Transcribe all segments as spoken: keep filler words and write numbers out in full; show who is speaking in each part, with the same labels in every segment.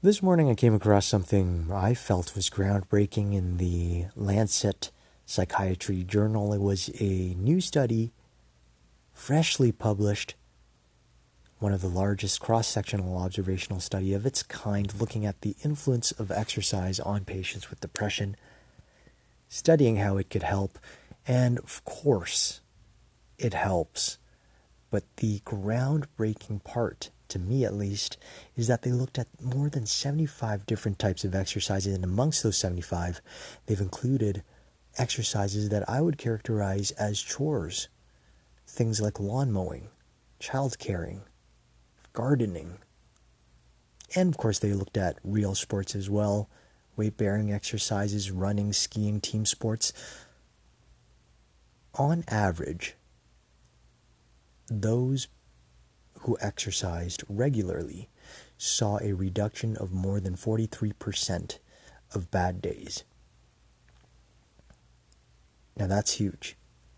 Speaker 1: This morning I came across something I felt was groundbreaking in the Lancet Psychiatry Journal. It was a new study, freshly published, one of the largest cross-sectional observational study of its kind, looking at the influence of exercise on patients with depression, studying how it could help, and of course, it helps. But the groundbreaking part, to me at least, is that they looked at more than seventy-five different types of exercises, and amongst those seventy-five, they've included exercises that I would characterize as chores. Things like lawn mowing, child caring, gardening. And of course they looked at real sports as well, weight-bearing exercises, running, skiing, team sports. On average, those who exercised regularly saw a reduction of more than forty-three percent of bad days. Now that's huge.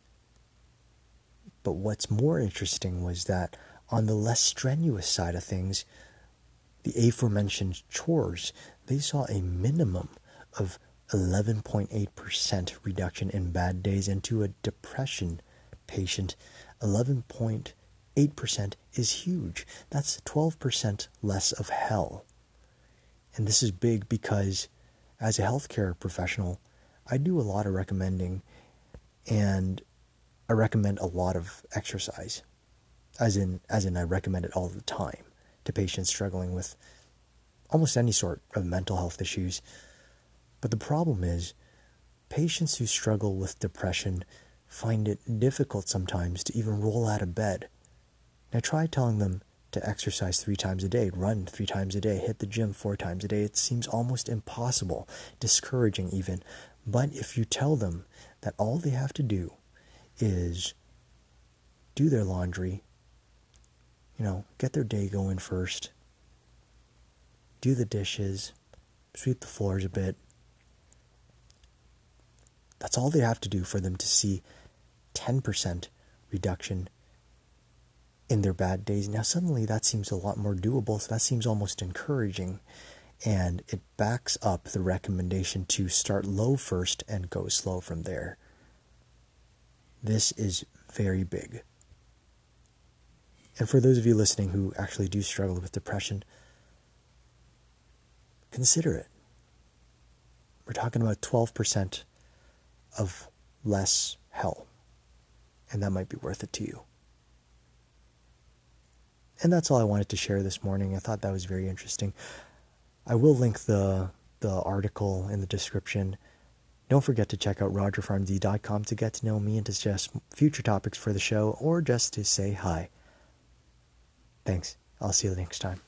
Speaker 1: But what's more interesting was that on the less strenuous side of things, the aforementioned chores, they saw a minimum of eleven point eight percent reduction in bad days, and to a depression patient, eleven point eight percent is huge. That's twelve percent less of hell. And this is big because as a healthcare professional, I do a lot of recommending, and I recommend a lot of exercise. As in, as in I recommend it all the time to patients struggling with almost any sort of mental health issues. But the problem is, patients who struggle with depression find it difficult sometimes to even roll out of bed. Now try telling them to exercise three times a day, run three times a day, hit the gym four times a day. It seems almost impossible, discouraging even. But if you tell them that all they have to do is do their laundry, you know, get their day going first, do the dishes, sweep the floors a bit, that's all they have to do for them to see ten percent reduction in their bad days. Now suddenly that seems a lot more doable, so that seems almost encouraging, and it backs up the recommendation to start low first and go slow from there. This is very big. And for those of you listening who actually do struggle with depression, consider it. We're talking about twelve percent of less hell, and that might be worth it to you. And that's all I wanted to share this morning. I thought that was very interesting. I will link the the article in the description. Don't forget to check out roger farm z dot com to get to know me and to suggest future topics for the show, or just to say hi. Thanks. I'll see you next time.